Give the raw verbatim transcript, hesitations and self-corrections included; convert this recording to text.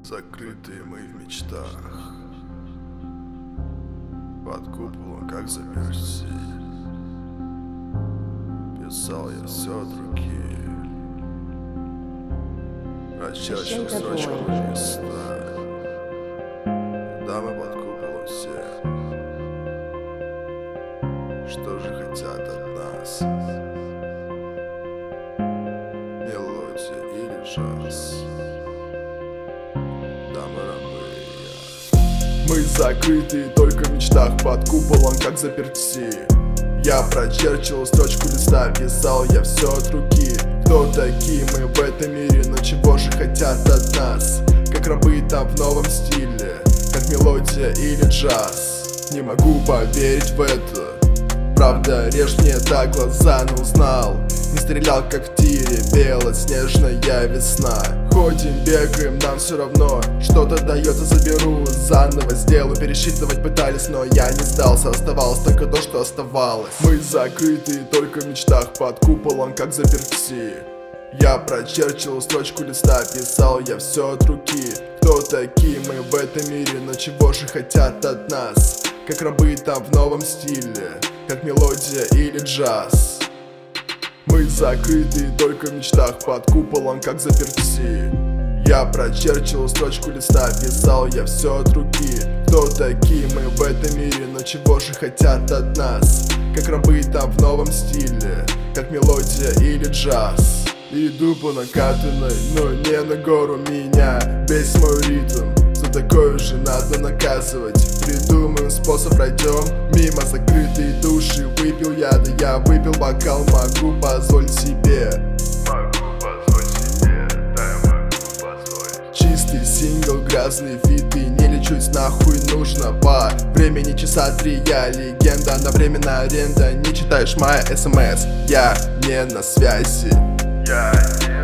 Закрытые мы в мечтах, под куполом, как заперти. Писал я все от руки, прочерчил строчками места. Да, мы под куполом все. Что же хотят от нас? Мелодия или джаз? Мы закрыты только в мечтах, под куполом, как заперти. Я прочерчил строчку листа, писал я все от руки. Кто такие мы в этом мире, но чего же хотят от нас? Как рабы там в новом стиле, как мелодия или джаз. Не могу поверить в это, правда режь мне так глаза, но узнал. Не стрелял как в тире, белоснежная весна. Ходим, бегаем, нам все равно. Что-то дается, заберу, заново сделаю. Пересчитывать пытались, но я не сдался. Оставалось только то, что оставалось. Мы закрыты только в мечтах, под куполом, как заперти. Я прочерчил строчку листа, писал я все от руки. Кто такие мы в этом мире, но чего же хотят от нас? Как рабы там в новом стиле, как мелодия или джаз. Мы закрыты только в мечтах, под куполом, как заперти. Я прочерчил строчку листа, писал я все от руки. Кто такие мы в этом мире, но чего же хотят от нас? Как рабы там в новом стиле, как мелодия или джаз. Иду по накатанной, но не на гору меня. Весь мой ритм, за такое же надо наказывать. Придумаем способ, пройдем мимо закрытой души. Выпил я, да я выпил бокал, могу позволить себе. Могу позволить себе, да я могу позволить. Чистый сингл, грязные фиты, не лечусь, нахуй нужно по времени часа три. Я легенда, одновременно аренда. Не читаешь моя смс, я не на связи. Я не